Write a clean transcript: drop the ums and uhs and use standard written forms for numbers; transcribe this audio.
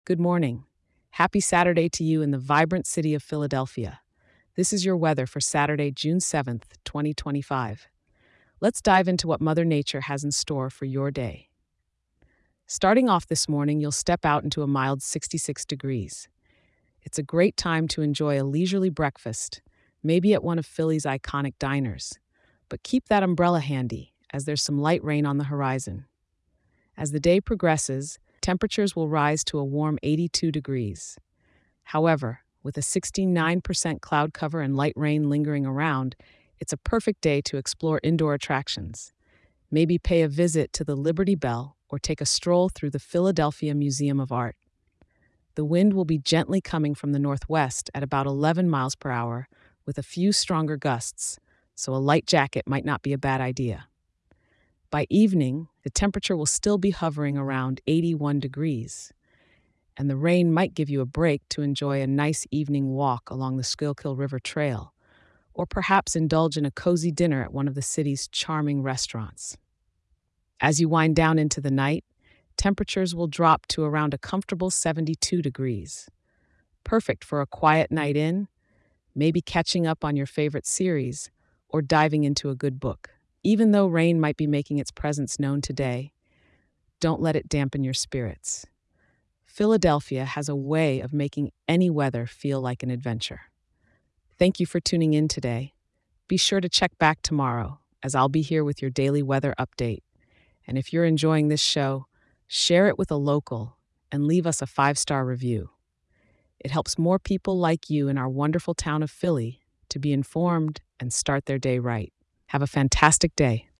Good morning. Happy Saturday to you in the vibrant city of Philadelphia. This is your weather for Saturday, June 7th, 2025. Let's dive into what Mother Nature has in store for your day. Starting off this morning, you'll step out into a mild 66 degrees. It's a great time to enjoy a leisurely breakfast, maybe at one of Philly's iconic diners. But keep that umbrella handy, as there's some light rain on the horizon. As the day progresses, temperatures will rise to a warm 82 degrees. However, with a 69% cloud cover and light rain lingering around, it's a perfect day to explore indoor attractions. Maybe pay a visit to the Liberty Bell or take a stroll through the Philadelphia Museum of Art. The wind will be gently coming from the northwest at about 11 miles per hour, with a few stronger gusts, so a light jacket might not be a bad idea. By evening, the temperature will still be hovering around 81 degrees, and the rain might give you a break to enjoy a nice evening walk along the Schuylkill River Trail, or perhaps indulge in a cozy dinner at one of the city's charming restaurants. As you wind down into the night, temperatures will drop to around a comfortable 72 degrees. Perfect for a quiet night in, maybe catching up on your favorite series, or diving into a good book. Even though rain might be making its presence known today, don't let it dampen your spirits. Philadelphia has a way of making any weather feel like an adventure. Thank you for tuning in today. Be sure to check back tomorrow, as I'll be here with your daily weather update. And if you're enjoying this show, share it with a local and leave us a 5-star review. It helps more people like you in our wonderful town of Philly to be informed and start their day right. Have a fantastic day.